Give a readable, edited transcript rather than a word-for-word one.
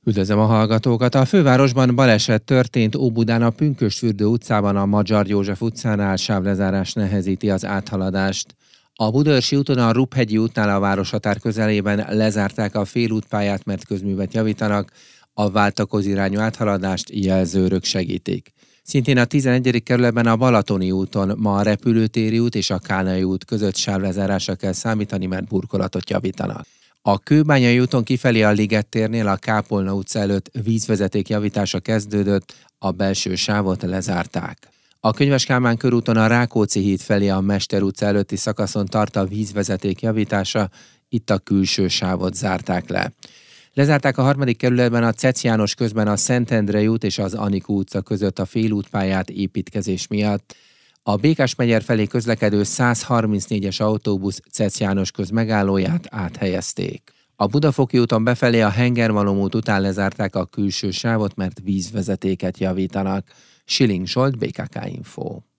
Üdvözlöm a hallgatókat! A fővárosban baleset történt Óbudán a Pünkösdfürdő utcában, a Magyar József utcánál sávlezárás nehezíti az áthaladást. A Budaörsi úton a Ruphegyi útnál a városhatár közelében lezárták a félútpályát, mert közművet javítanak, a váltakozó irányú áthaladást jelzőrök segítik. Szintén a 11. kerületben a Balatoni úton ma a Repülőtéri út és a Kálnai út között sávlezárásra kell számítani, mert burkolatot javítanak. A Kőbányai úton kifelé a Liget térnél a Kápolna utca előtt vízvezeték javítása kezdődött, a belső sávot lezárták. A Könyves Kálmán körúton a Rákóczi híd felé a Mester utca előtti szakaszon tart a vízvezeték javítása, itt a külső sávot zárták le. Lezárták a 3. kerületben a Cec János közben a Szentendrei út és az Anikó utca között a félútpályát építkezés miatt. A Békás-megyer felé közlekedő 134-es autóbusz Cec János köz megállóját áthelyezték. A Budafoki úton befelé a Hengermalom út után lezárták a külső sávot, mert vízvezetéket javítanak. Schilling Zsolt, BKK Info.